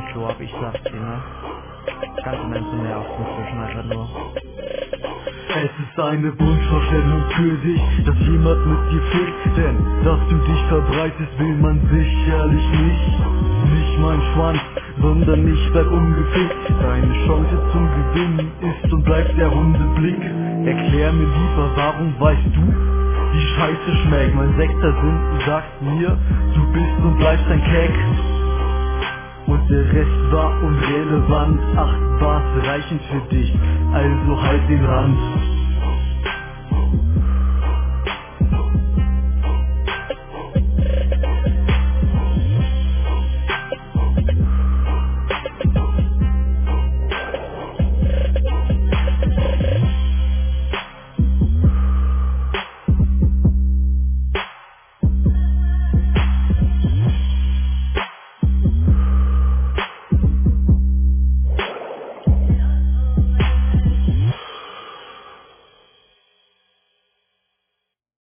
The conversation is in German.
Flow ab, ich sag's dir, ne? Ganz im Ernst nervt inzwischen einfach nur. Es ist eine Wunschvorstellung für dich, dass jemand mit dir fickt, denn dass du dich verbreitest, will man sicherlich nicht. Nicht mein Schwanz, sondern ich bleib ungefickt. Deine Chance zum Gewinnen ist und bleibt der Hundeblick. Erklär mir lieber, warum weißt du, wie Scheiße schmeckt? Mein sechster Sinn sagt mir, du bist und bleibst ein Keck. Und der Rest war unrelevant, 8 Bars reichen für dich, also halt den Rand.